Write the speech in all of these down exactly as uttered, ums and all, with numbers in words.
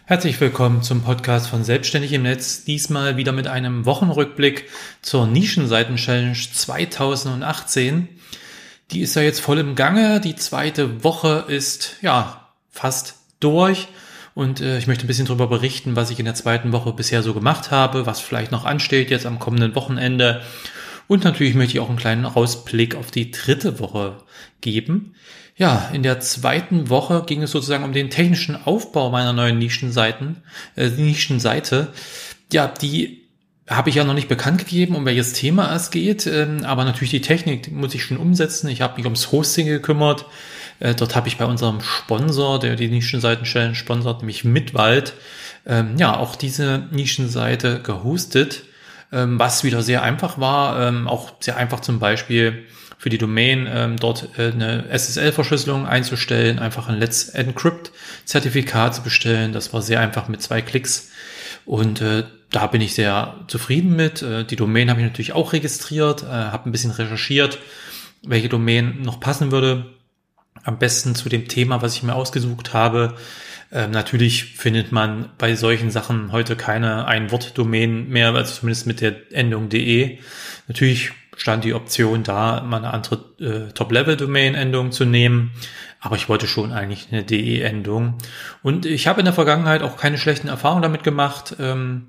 Herzlich willkommen zum Podcast von Selbstständig im Netz. Diesmal wieder mit einem Wochenrückblick zur Nischenseiten-Challenge zweitausendachtzehn. Die ist ja jetzt voll im Gange. Die zweite Woche ist ja fast durch. Und äh, ich möchte ein bisschen darüber berichten, was ich in der zweiten Woche bisher so gemacht habe, was vielleicht noch ansteht jetzt am kommenden Wochenende. Und natürlich möchte ich auch einen kleinen Ausblick auf die dritte Woche geben. Ja, in der zweiten Woche ging es sozusagen um den technischen Aufbau meiner neuen Nischenseiten, äh, Nischenseite. Ja, die habe ich ja noch nicht bekannt gegeben, um welches Thema es geht, ähm, aber natürlich die Technik die muss ich schon umsetzen. Ich habe mich ums Hosting gekümmert. Äh, dort habe ich bei unserem Sponsor, der die Nischenseiten-Challenge sponsort, nämlich Mitwald, ähm, ja, auch diese Nischenseite gehostet, ähm, was wieder sehr einfach war, ähm, auch sehr einfach zum Beispiel für die Domain ähm, dort äh, eine S S L-Verschlüsselung einzustellen, einfach ein Let's Encrypt-Zertifikat zu bestellen. Das war sehr einfach mit zwei Klicks und äh, da bin ich sehr zufrieden mit. Äh, die Domain habe ich natürlich auch registriert, äh, habe ein bisschen recherchiert, welche Domain noch passen würde. Am besten zu dem Thema, was ich mir ausgesucht habe. Äh, natürlich findet man bei solchen Sachen heute keine Ein-Wort-Domain mehr, also zumindest mit der Endung .de. Natürlich stand die Option da, mal eine andere äh, Top-Level-Domain-Endung zu nehmen. Aber ich wollte schon eigentlich eine D E-Endung. Und ich habe in der Vergangenheit auch keine schlechten Erfahrungen damit gemacht, ähm,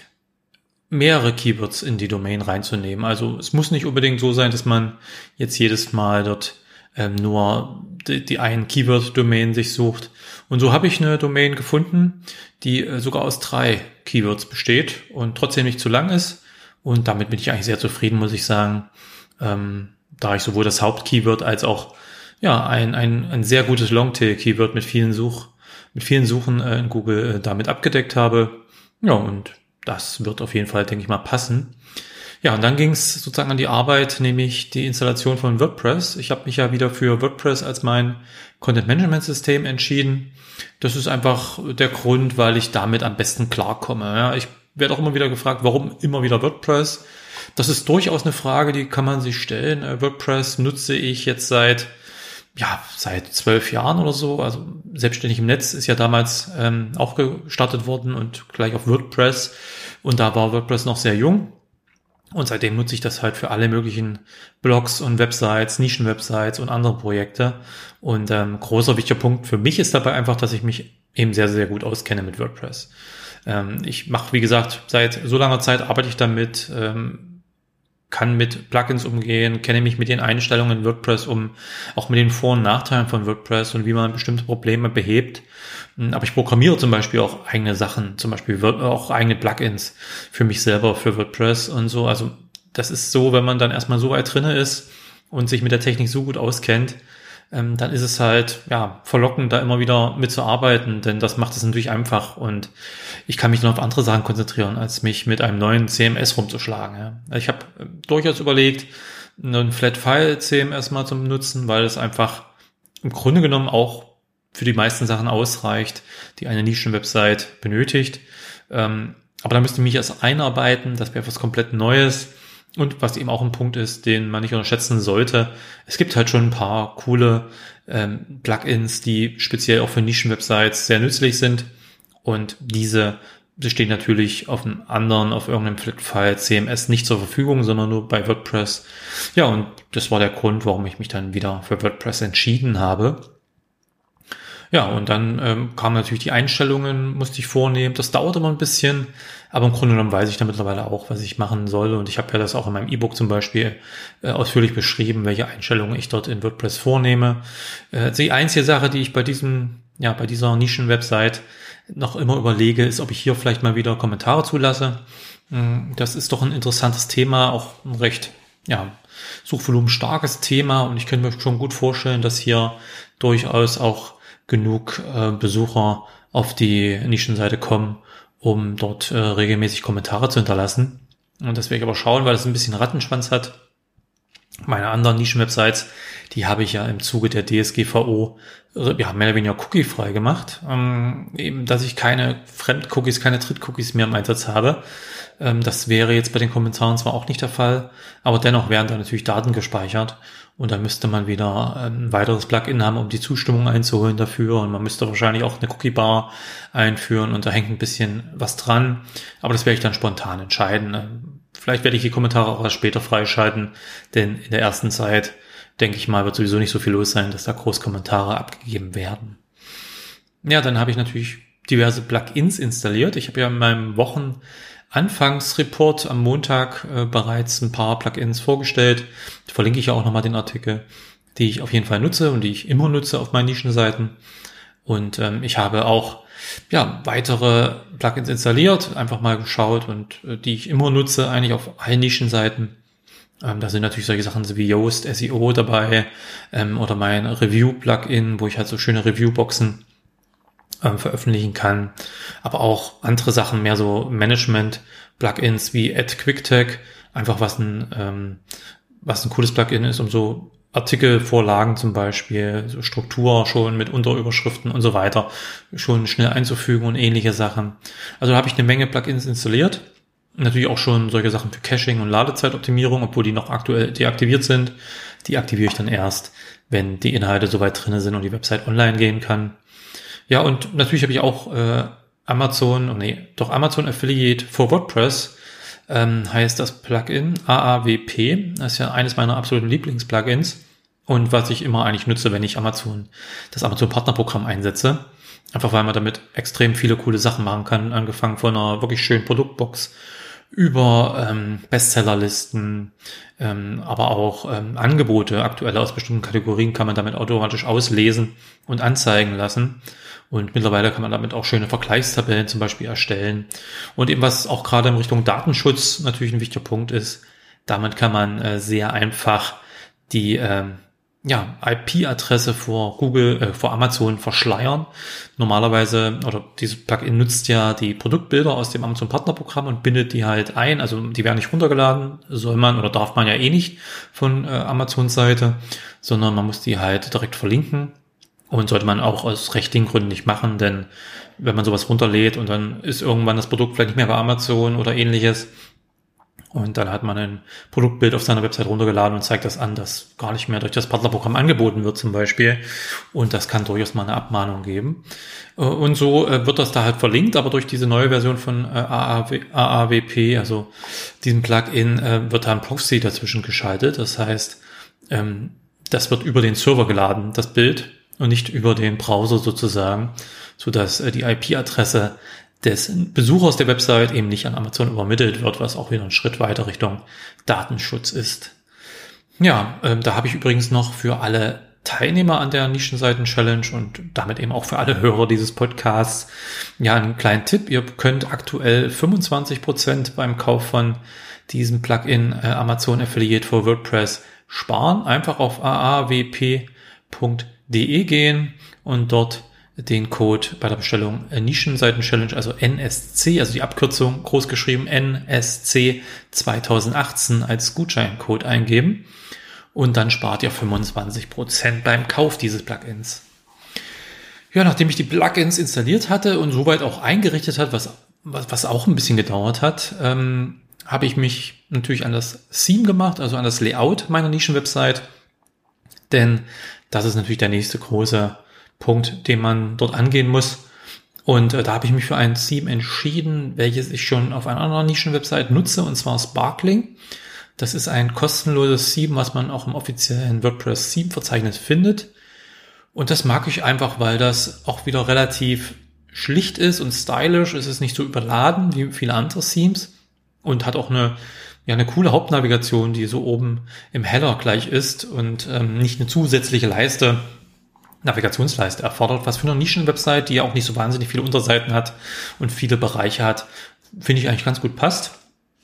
mehrere Keywords in die Domain reinzunehmen. Also es muss nicht unbedingt so sein, dass man jetzt jedes Mal dort ähm, nur die, die einen Keyword-Domain sich sucht. Und so habe ich eine Domain gefunden, die äh, sogar aus drei Keywords besteht und trotzdem nicht zu lang ist. Und damit bin ich eigentlich sehr zufrieden, muss ich sagen, ähm, da ich sowohl das Hauptkeyword als auch ja ein ein ein sehr gutes Longtail-Keyword mit vielen Such mit vielen Suchen äh, in Google äh, damit abgedeckt habe. Ja, und das wird auf jeden Fall, denke ich mal, passen. Ja, und dann ging es sozusagen an die Arbeit, nämlich die Installation von WordPress. Ich habe mich ja wieder für WordPress als mein Content-Management-System entschieden. Das ist einfach der Grund, weil ich damit am besten klarkomme. Ja, ich werde auch immer wieder gefragt, warum immer wieder WordPress? Das ist durchaus eine Frage, die kann man sich stellen. WordPress nutze ich jetzt seit ja seit zwölf Jahren oder so. Also selbstständig im Netz ist ja damals ähm, auch gestartet worden und gleich auf WordPress. Und da war WordPress noch sehr jung. Und seitdem nutze ich das halt für alle möglichen Blogs und Websites, Nischenwebsites und andere Projekte. Und ähm, großer wichtiger Punkt für mich ist dabei einfach, dass ich mich eben sehr, sehr gut auskenne mit WordPress. Ähm, ich mache, wie gesagt, seit so langer Zeit arbeite ich damit, ähm, kann mit Plugins umgehen, kenne mich mit den Einstellungen in WordPress um, auch mit den Vor- und Nachteilen von WordPress und wie man bestimmte Probleme behebt. Aber ich programmiere zum Beispiel auch eigene Sachen, zum Beispiel auch eigene Plugins für mich selber, für WordPress und so. Also das ist so, wenn man dann erstmal so weit drinne ist und sich mit der Technik so gut auskennt, ähm, dann ist es halt ja verlockend, da immer wieder mitzuarbeiten, denn das macht es natürlich einfach und ich kann mich dann auf andere Sachen konzentrieren, als mich mit einem neuen C M S rumzuschlagen. Ja. Ich habe durchaus überlegt, einen Flat-File-C M S mal zu nutzen, weil es einfach im Grunde genommen auch für die meisten Sachen ausreicht, die eine Nischen-Website benötigt. Ähm, aber da müsste ich mich erst einarbeiten, das wäre etwas komplett Neues. Und was eben auch ein Punkt ist, den man nicht unterschätzen sollte, es gibt halt schon ein paar coole ähm, Plugins, die speziell auch für Nischen-Websites sehr nützlich sind. Und diese stehen natürlich auf einem anderen, auf irgendeinem Flat-File C M S nicht zur Verfügung, sondern nur bei WordPress. Ja, und das war der Grund, warum ich mich dann wieder für WordPress entschieden habe. Ja, und dann ähm, kamen natürlich die Einstellungen, musste ich vornehmen. Das dauert immer ein bisschen, aber im Grunde genommen weiß ich da mittlerweile auch, was ich machen soll. Und ich habe ja das auch in meinem E-Book zum Beispiel äh, ausführlich beschrieben, welche Einstellungen ich dort in WordPress vornehme. Äh, die einzige Sache, die ich bei diesem, ja, bei dieser Nischen-Website noch immer überlege, ist, ob ich hier vielleicht mal wieder Kommentare zulasse. Das ist doch ein interessantes Thema, auch ein recht, ja, Suchvolumen starkes Thema. Und ich könnte mir schon gut vorstellen, dass hier durchaus auch genug äh, Besucher auf die Nischenseite kommen, um dort äh, regelmäßig Kommentare zu hinterlassen. Und das werde ich aber schauen, weil es ein bisschen Rattenschwanz hat. Meine anderen Nischen-Websites, die habe ich ja im Zuge der D S G V O ja, mehr oder weniger cookie-frei gemacht, ähm, eben, dass ich keine Fremd-Cookies, keine Dritt-Cookies mehr im Einsatz habe. Ähm, das wäre jetzt bei den Kommentaren zwar auch nicht der Fall, aber dennoch werden da natürlich Daten gespeichert und dann müsste man wieder ein weiteres Plugin haben, um die Zustimmung einzuholen dafür, und man müsste wahrscheinlich auch eine Cookie-Bar einführen und da hängt ein bisschen was dran, aber das werde ich dann spontan entscheiden. Vielleicht werde ich die Kommentare auch erst später freischalten, denn in der ersten Zeit, denke ich mal, wird sowieso nicht so viel los sein, dass da groß Kommentare abgegeben werden. Ja, dann habe ich natürlich diverse Plugins installiert. Ich habe ja in meinem Wochenanfangsreport am Montag äh, bereits ein paar Plugins vorgestellt. Da verlinke ich ja auch nochmal den Artikel, die ich auf jeden Fall nutze und die ich immer nutze auf meinen Nischenseiten. Und ähm, ich habe auch ja weitere Plugins installiert, einfach mal geschaut und äh, die ich immer nutze, eigentlich auf allen Nischenseiten. Ähm, da sind natürlich solche Sachen wie Yoast S E O dabei ähm, oder mein Review-Plugin, wo ich halt so schöne Review-Boxen ähm, veröffentlichen kann. Aber auch andere Sachen, mehr so Management-Plugins wie Add QuickTag, einfach was ein ähm, was ein cooles Plugin ist, um so Artikelvorlagen zum Beispiel, so Struktur schon mit Unterüberschriften und so weiter schon schnell einzufügen und ähnliche Sachen. Also da habe ich eine Menge Plugins installiert. Natürlich auch schon solche Sachen für Caching und Ladezeitoptimierung, obwohl die noch aktuell deaktiviert sind. Die aktiviere ich dann erst, wenn die Inhalte soweit drin sind und die Website online gehen kann. Ja, und natürlich habe ich auch äh, Amazon, oh nee, doch Amazon Affiliate for WordPress ähm, heißt das Plugin, A A W P. Das ist ja eines meiner absoluten Lieblingsplugins und was ich immer eigentlich nutze, wenn ich Amazon, das Amazon Partnerprogramm einsetze. Einfach weil man damit extrem viele coole Sachen machen kann, angefangen von einer wirklich schönen Produktbox über ähm, Bestsellerlisten, ähm, aber auch ähm, Angebote, aktuelle aus bestimmten Kategorien kann man damit automatisch auslesen und anzeigen lassen. Und mittlerweile kann man damit auch schöne Vergleichstabellen zum Beispiel erstellen. Und eben was auch gerade in Richtung Datenschutz natürlich ein wichtiger Punkt ist, damit kann man äh, sehr einfach die ähm, ja, I P-Adresse vor Google, äh, vor Amazon verschleiern. Normalerweise, oder dieses Plugin nutzt ja die Produktbilder aus dem Amazon Partnerprogramm und bindet die halt ein. Also die werden nicht runtergeladen, soll man oder darf man ja eh nicht von äh, Amazons Seite, sondern man muss die halt direkt verlinken. Und sollte man auch aus rechtlichen Gründen nicht machen, denn wenn man sowas runterlädt und dann ist irgendwann das Produkt vielleicht nicht mehr bei Amazon oder ähnliches und dann hat man ein Produktbild auf seiner Website runtergeladen und zeigt das an, dass gar nicht mehr durch das Partnerprogramm angeboten wird zum Beispiel, und das kann durchaus mal eine Abmahnung geben. Und so wird das da halt verlinkt, aber durch diese neue Version von A A W P, also diesem Plugin, wird da ein Proxy dazwischen geschaltet. Das heißt, das wird über den Server geladen, das Bild, und nicht über den Browser sozusagen, sodass die I P-Adresse des Besuchers der Website eben nicht an Amazon übermittelt wird, was auch wieder ein Schritt weiter Richtung Datenschutz ist. Ja, ähm, da habe ich übrigens noch für alle Teilnehmer an der Nischenseiten-Challenge und damit eben auch für alle Hörer dieses Podcasts ja einen kleinen Tipp. Ihr könnt aktuell fünfundzwanzig Prozent beim Kauf von diesem Plugin äh, Amazon Affiliate for WordPress sparen. Einfach auf a a w p punkt de gehen und dort den Code bei der Bestellung Nischenseiten-Challenge, also N S C, also die Abkürzung groß geschrieben N S C zwanzig achtzehn als Gutscheincode eingeben und dann spart ihr fünfundzwanzig Prozent beim Kauf dieses Plugins. Ja, nachdem ich die Plugins installiert hatte und soweit auch eingerichtet hat, was, was, was auch ein bisschen gedauert hat, ähm, habe ich mich natürlich an das Theme gemacht, also an das Layout meiner Nischenwebsite, denn das ist natürlich der nächste große Punkt, den man dort angehen muss. Und äh, da habe ich mich für ein Theme entschieden, welches ich schon auf einer anderen Nischenwebsite nutze, und zwar Sparkling. Das ist ein kostenloses Theme, was man auch im offiziellen WordPress-Theme-Verzeichnis findet. Und das mag ich einfach, weil das auch wieder relativ schlicht ist und stylisch. Es ist nicht so überladen wie viele andere Themes und hat auch eine ja eine coole Hauptnavigation, die so oben im Header gleich ist und ähm, nicht eine zusätzliche Leiste, Navigationsleiste erfordert, was für eine Nischenwebsite, die ja auch nicht so wahnsinnig viele Unterseiten hat und viele Bereiche hat, finde ich eigentlich ganz gut passt.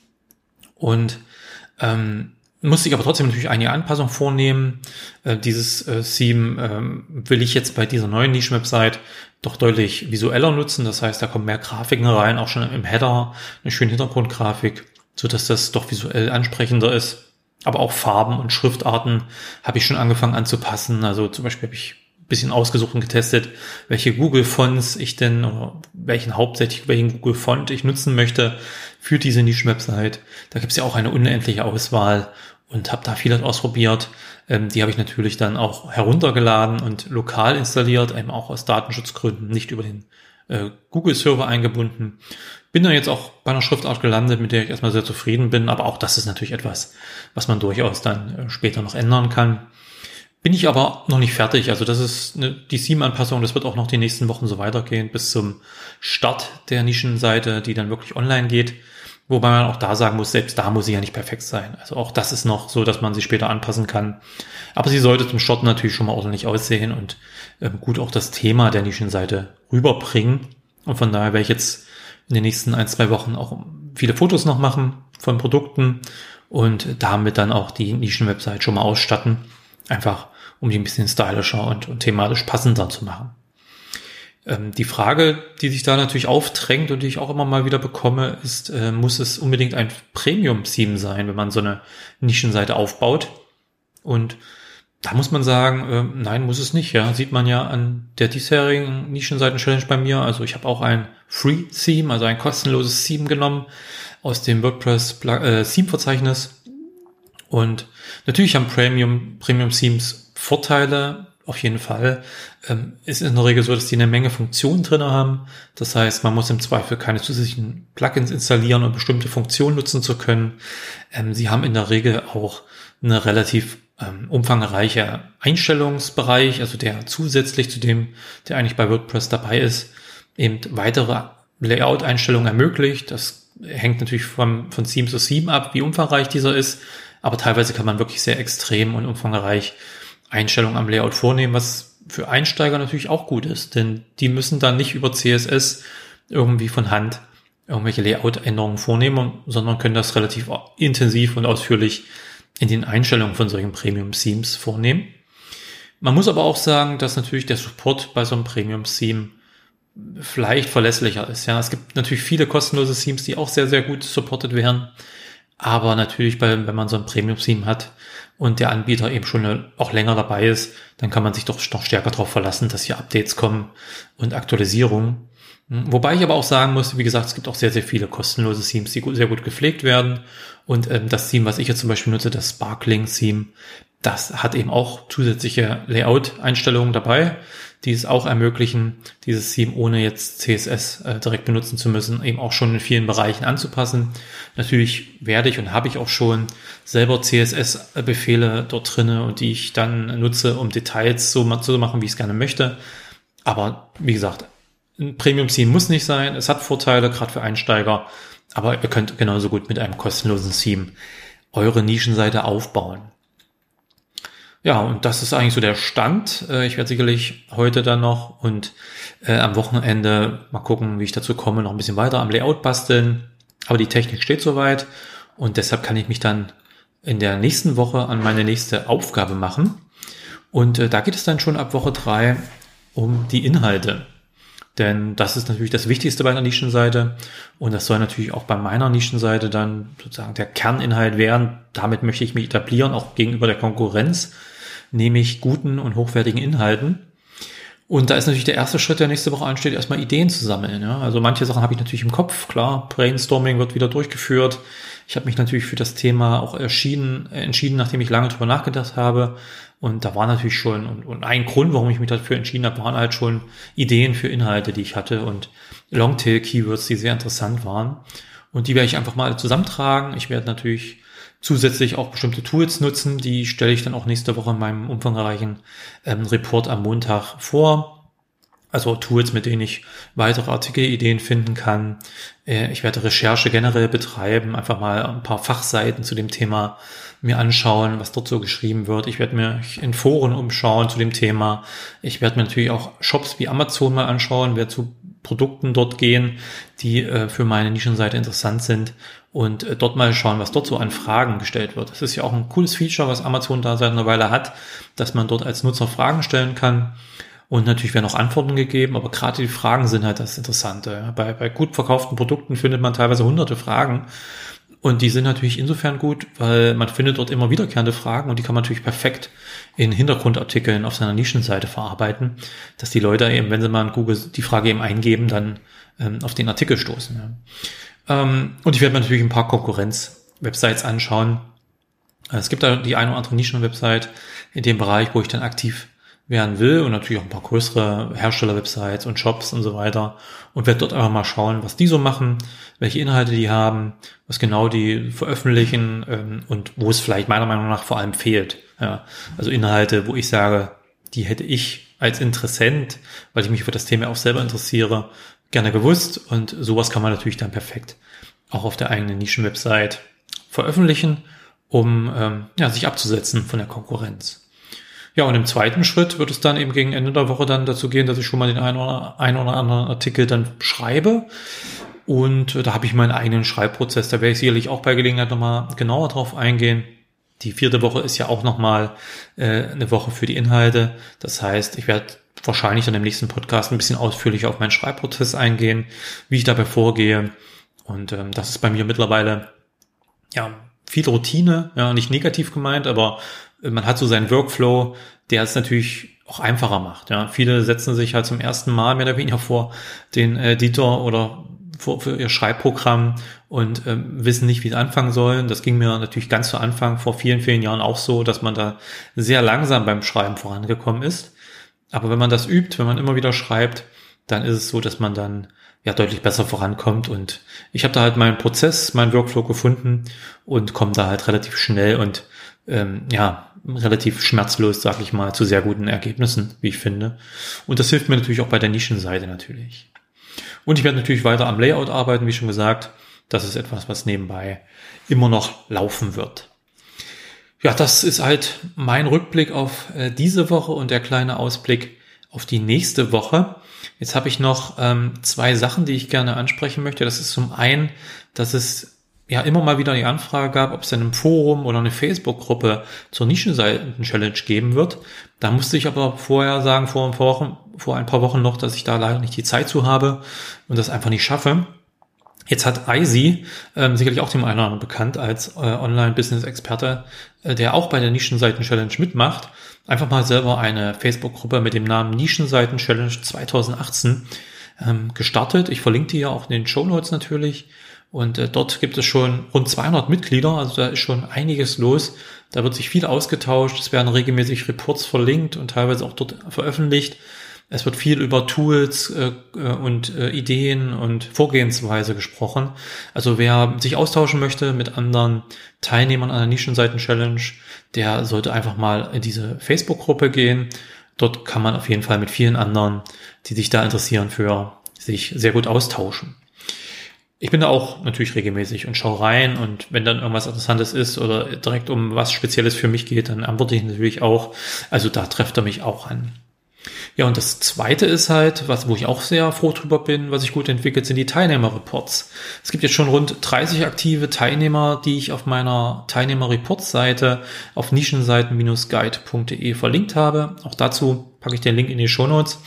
Und ähm, musste ich aber trotzdem natürlich einige Anpassungen vornehmen. Äh, dieses äh, Theme ähm, will ich jetzt bei dieser neuen Nischenwebsite doch deutlich visueller nutzen. Das heißt, da kommen mehr Grafiken rein, auch schon im Header, eine schöne Hintergrundgrafik, so dass das doch visuell ansprechender ist. Aber auch Farben und Schriftarten habe ich schon angefangen anzupassen. Also zum Beispiel habe ich ein bisschen ausgesucht und getestet, welche Google-Fonts ich denn, oder welchen hauptsächlich, welchen Google-Font ich nutzen möchte für diese Nischen-Website. Da gibt es ja auch eine unendliche Auswahl und habe da vieles ausprobiert. Ähm, die habe ich natürlich dann auch heruntergeladen und lokal installiert, eben auch aus Datenschutzgründen, nicht über den äh, Google-Server eingebunden. Bin dann jetzt auch bei einer Schriftart gelandet, mit der ich erstmal sehr zufrieden bin, aber auch das ist natürlich etwas, was man durchaus dann äh, später noch ändern kann. Bin ich aber noch nicht fertig, also das ist eine, die Theme-Anpassung, das wird auch noch die nächsten Wochen so weitergehen, bis zum Start der Nischenseite, die dann wirklich online geht. Wobei man auch da sagen muss, selbst da muss sie ja nicht perfekt sein. Also auch das ist noch so, dass man sie später anpassen kann. Aber sie sollte zum Starten natürlich schon mal ordentlich aussehen und ähm, gut auch das Thema der Nischenseite rüberbringen. Und von daher werde ich jetzt in den nächsten ein, zwei Wochen auch viele Fotos noch machen von Produkten und damit dann auch die Nischenwebsite schon mal ausstatten. Einfach, um die ein bisschen stylischer und, und thematisch passender zu machen. Die Frage, die sich da natürlich aufdrängt und die ich auch immer mal wieder bekomme, ist, äh, muss es unbedingt ein Premium-Theme sein, wenn man so eine Nischenseite aufbaut? Und da muss man sagen, äh, nein, muss es nicht. Ja, sieht man ja an der diesjährigen Nischenseiten-Challenge bei mir. Also ich habe auch ein Free-Theme, also ein kostenloses Theme genommen aus dem WordPress-Theme-Verzeichnis. Und natürlich haben Premium, Premium-Themes Vorteile. Auf jeden Fall. Ähm, ist in der Regel so, dass die eine Menge Funktionen drin haben. Das heißt, man muss im Zweifel keine zusätzlichen Plugins installieren, um bestimmte Funktionen nutzen zu können. Ähm, sie haben in der Regel auch eine relativ ähm, umfangreiche Einstellungsbereich, also der zusätzlich zu dem, der eigentlich bei WordPress dabei ist, eben weitere Layout-Einstellungen ermöglicht. Das hängt natürlich vom, von Theme zu Theme ab, wie umfangreich dieser ist. Aber teilweise kann man wirklich sehr extrem und umfangreich Einstellungen am Layout vornehmen, was für Einsteiger natürlich auch gut ist, denn die müssen dann nicht über C S S irgendwie von Hand irgendwelche Layout-Änderungen vornehmen, sondern können das relativ intensiv und ausführlich in den Einstellungen von solchen Premium-Themes vornehmen. Man muss aber auch sagen, dass natürlich der Support bei so einem Premium-Theme vielleicht verlässlicher ist. Ja, es gibt natürlich viele kostenlose Themes, die auch sehr, sehr gut supported werden, aber natürlich, bei, wenn man so ein Premium-Theme hat, und der Anbieter eben schon auch länger dabei ist, dann kann man sich doch noch stärker darauf verlassen, dass hier Updates kommen und Aktualisierungen. Wobei ich aber auch sagen muss, wie gesagt, es gibt auch sehr, sehr viele kostenlose Themes, die sehr gut gepflegt werden. Und ähm, das Theme, was ich jetzt zum Beispiel nutze, das Sparkling-Theme, das hat eben auch zusätzliche Layout-Einstellungen dabei, die es auch ermöglichen, dieses Theme ohne jetzt C S S äh, direkt benutzen zu müssen, eben auch schon in vielen Bereichen anzupassen. Natürlich werde ich und habe ich auch schon selber C S S-Befehle dort drinne und die ich dann nutze, um Details so zu machen, wie ich es gerne möchte. Aber wie gesagt, ein Premium-Theme muss nicht sein. Es hat Vorteile, gerade für Einsteiger. Aber ihr könnt genauso gut mit einem kostenlosen Theme eure Nischenseite aufbauen. Ja, und das ist eigentlich so der Stand. Ich werde sicherlich heute dann noch und äh, am Wochenende mal gucken, wie ich dazu komme, noch ein bisschen weiter am Layout basteln. Aber die Technik steht soweit und deshalb kann ich mich dann in der nächsten Woche an meine nächste Aufgabe machen. Und äh, da geht es dann schon ab Woche drei um die Inhalte. Denn das ist natürlich das Wichtigste bei einer Nischenseite und das soll natürlich auch bei meiner Nischenseite dann sozusagen der Kerninhalt werden. Damit möchte ich mich etablieren, auch gegenüber der Konkurrenz, nämlich guten und hochwertigen Inhalten. Und da ist natürlich der erste Schritt, der nächste Woche ansteht, erstmal Ideen zu sammeln. Ja? Also manche Sachen habe ich natürlich im Kopf, klar, Brainstorming wird wieder durchgeführt. Ich habe mich natürlich für das Thema auch erschienen, entschieden, nachdem ich lange drüber nachgedacht habe. Und da war natürlich schon, und, und ein Grund, warum ich mich dafür entschieden habe, waren halt schon Ideen für Inhalte, die ich hatte und Longtail-Keywords, die sehr interessant waren. Und die werde ich einfach mal alle zusammentragen. Ich werde natürlich zusätzlich auch bestimmte Tools nutzen, die stelle ich dann auch nächste Woche in meinem umfangreichen ähm, Report am Montag vor. Also Tools, mit denen ich weitere Artikelideen finden kann. Äh, ich werde Recherche generell betreiben, einfach mal ein paar Fachseiten zu dem Thema mir anschauen, was dort so geschrieben wird. Ich werde mir in Foren umschauen zu dem Thema. Ich werde mir natürlich auch Shops wie Amazon mal anschauen, werde zu Produkten dort gehen, die äh, für meine Nischenseite interessant sind und äh, dort mal schauen, was dort so an Fragen gestellt wird. Das ist ja auch ein cooles Feature, was Amazon da seit einer Weile hat, dass man dort als Nutzer Fragen stellen kann. Und natürlich werden auch Antworten gegeben, aber gerade die Fragen sind halt das Interessante. Bei, bei gut verkauften Produkten findet man teilweise hunderte Fragen. Und die sind natürlich insofern gut, weil man findet dort immer wiederkehrende Fragen und die kann man natürlich perfekt in Hintergrundartikeln auf seiner Nischenseite verarbeiten, dass die Leute eben, wenn sie mal in Google die Frage eben eingeben, dann ähm, auf den Artikel stoßen. Ja. Ähm, und ich werde mir natürlich ein paar Konkurrenz-Websites anschauen. Es gibt da die eine oder andere Nischen-Website in dem Bereich, wo ich dann aktiv werden will und natürlich auch ein paar größere Hersteller-Websites und Shops und so weiter und werde dort einfach mal schauen, was die so machen, welche Inhalte die haben, was genau die veröffentlichen ähm, und wo es vielleicht meiner Meinung nach vor allem fehlt. Ja, also Inhalte, wo ich sage, die hätte ich als Interessent, weil ich mich für das Thema auch selber interessiere, gerne gewusst und sowas kann man natürlich dann perfekt auch auf der eigenen Nischen-Website veröffentlichen, um ähm, ja, sich abzusetzen von der Konkurrenz. Ja, und im zweiten Schritt wird es dann eben gegen Ende der Woche dann dazu gehen, dass ich schon mal den einen oder, einen oder anderen Artikel dann schreibe. Und äh, da habe ich meinen eigenen Schreibprozess. Da werde ich sicherlich auch bei Gelegenheit nochmal genauer drauf eingehen. Die vierte Woche ist ja auch nochmal äh, eine Woche für die Inhalte. Das heißt, ich werde wahrscheinlich dann im nächsten Podcast ein bisschen ausführlicher auf meinen Schreibprozess eingehen, wie ich dabei vorgehe. Und ähm, das ist bei mir mittlerweile ja viel Routine, ja, nicht negativ gemeint, aber man hat so seinen Workflow, der es natürlich auch einfacher macht. Ja, viele setzen sich halt zum ersten Mal mehr oder weniger vor den Editor oder vor, für ihr Schreibprogramm und ähm, wissen nicht, wie sie anfangen sollen. Das ging mir natürlich ganz zu Anfang vor vielen, vielen Jahren auch so, dass man da sehr langsam beim Schreiben vorangekommen ist. Aber wenn man das übt, wenn man immer wieder schreibt, dann ist es so, dass man dann ja deutlich besser vorankommt. Und ich habe da halt meinen Prozess, meinen Workflow gefunden und komme da halt relativ schnell und ähm, ja relativ schmerzlos, sag ich mal, zu sehr guten Ergebnissen, wie ich finde. Und das hilft mir natürlich auch bei der Nischenseite natürlich. Und ich werde natürlich weiter am Layout arbeiten, wie schon gesagt. Das ist etwas, was nebenbei immer noch laufen wird. Ja, das ist halt mein Rückblick auf äh, diese Woche und der kleine Ausblick auf die nächste Woche. Jetzt habe ich noch ähm, zwei Sachen, die ich gerne ansprechen möchte. Das ist zum einen, dass es ja immer mal wieder die Anfrage gab, ob es denn ein Forum oder eine Facebook-Gruppe zur Nischenseiten-Challenge geben wird. Da musste ich aber vorher sagen, vor ein paar Wochen, vor ein paar Wochen noch, dass ich da leider nicht die Zeit zu habe und das einfach nicht schaffe. Jetzt hat Eisi, ähm, sicherlich auch dem einen oder anderen bekannt als äh, Online-Business-Experte, äh, der auch bei der Nischenseiten-Challenge mitmacht, einfach mal selber eine Facebook-Gruppe mit dem Namen Nischenseiten-Challenge zwanzig achtzehn ähm, gestartet. Ich verlinke die ja auch in den Shownotes natürlich. Und äh, dort gibt es schon rund zweihundert Mitglieder, also da ist schon einiges los. Da wird sich viel ausgetauscht, es werden regelmäßig Reports verlinkt und teilweise auch dort veröffentlicht. Es wird viel über Tools äh, und äh, Ideen und Vorgehensweise gesprochen. Also wer sich austauschen möchte mit anderen Teilnehmern an der Nischenseiten-Challenge, der sollte einfach mal in diese Facebook-Gruppe gehen. Dort kann man auf jeden Fall mit vielen anderen, die sich da interessieren, für sich sehr gut austauschen. Ich bin da auch natürlich regelmäßig und schaue rein und wenn dann irgendwas Interessantes ist oder direkt um was Spezielles für mich geht, dann antworte ich natürlich auch. Also da trefft er mich auch an. Ja, und das Zweite ist halt, was, wo ich auch sehr froh drüber bin, was sich gut entwickelt, sind die Teilnehmerreports. Es gibt jetzt schon rund dreißig aktive Teilnehmer, die ich auf meiner Teilnehmer-Reports-Seite auf nischenseiten guide punkt de verlinkt habe. Auch dazu packe ich den Link in die Shownotes.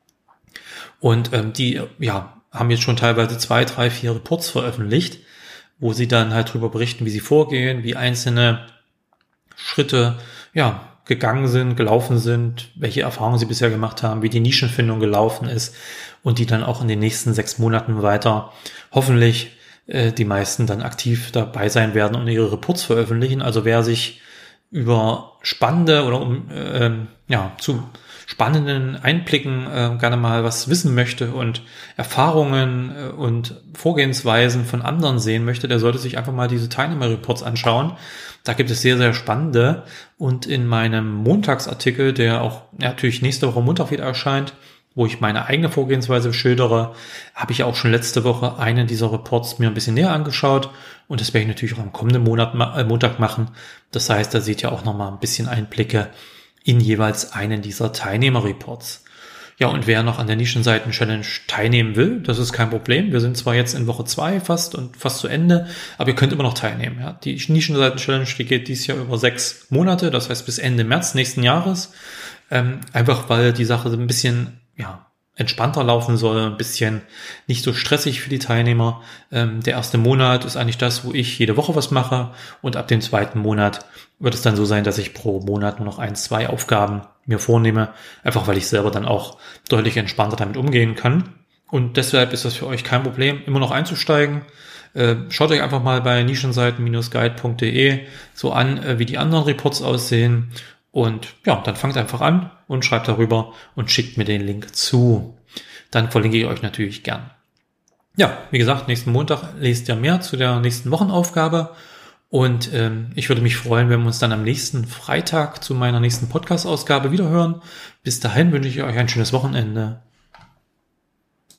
Und ähm, die, ja, haben jetzt schon teilweise zwei, drei, vier Reports veröffentlicht, wo sie dann halt drüber berichten, wie sie vorgehen, wie einzelne Schritte, ja, gegangen sind, gelaufen sind, welche Erfahrungen sie bisher gemacht haben, wie die Nischenfindung gelaufen ist und die dann auch in den nächsten sechs Monaten weiter hoffentlich äh, die meisten dann aktiv dabei sein werden und ihre Reports veröffentlichen. Also wer sich über spannende oder um äh, ja zu spannenden Einblicken äh, gerne mal was wissen möchte und Erfahrungen äh, und Vorgehensweisen von anderen sehen möchte, der sollte sich einfach mal diese Teilnehmerreports anschauen. Da gibt es sehr, sehr spannende. Und in meinem Montagsartikel, der auch ja, natürlich nächste Woche Montag wieder erscheint, wo ich meine eigene Vorgehensweise schildere, habe ich auch schon letzte Woche einen dieser Reports mir ein bisschen näher angeschaut. Und das werde ich natürlich auch am kommenden Monat, äh, Montag machen. Das heißt, da seht ihr auch noch mal ein bisschen Einblicke in jeweils einen dieser Teilnehmerreports. Ja, und wer noch an der Nischenseiten-Challenge teilnehmen will, das ist kein Problem. Wir sind zwar jetzt in Woche zwei fast und fast zu Ende, aber ihr könnt immer noch teilnehmen. Ja. Die Nischenseiten-Challenge, die geht dieses Jahr über sechs Monate, das heißt bis Ende März nächsten Jahres. Ähm, einfach weil die Sache so ein bisschen ja entspannter laufen soll, ein bisschen nicht so stressig für die Teilnehmer. Ähm, der erste Monat ist eigentlich das, wo ich jede Woche was mache, und ab dem zweiten Monat wird es dann so sein, dass ich pro Monat nur noch ein, zwei Aufgaben mir vornehme, einfach weil ich selber dann auch deutlich entspannter damit umgehen kann. Und deshalb ist das für euch kein Problem, immer noch einzusteigen. Äh, schaut euch einfach mal bei nischenseiten Guide punkt de so an, äh, wie die anderen Reports aussehen. Und ja, dann fangt einfach an und schreibt darüber und schickt mir den Link zu. Dann verlinke ich euch natürlich gern. Ja, wie gesagt, nächsten Montag lest ihr mehr zu der nächsten Wochenaufgabe. Und ähm, ich würde mich freuen, wenn wir uns dann am nächsten Freitag zu meiner nächsten Podcast-Ausgabe wiederhören. Bis dahin wünsche ich euch ein schönes Wochenende.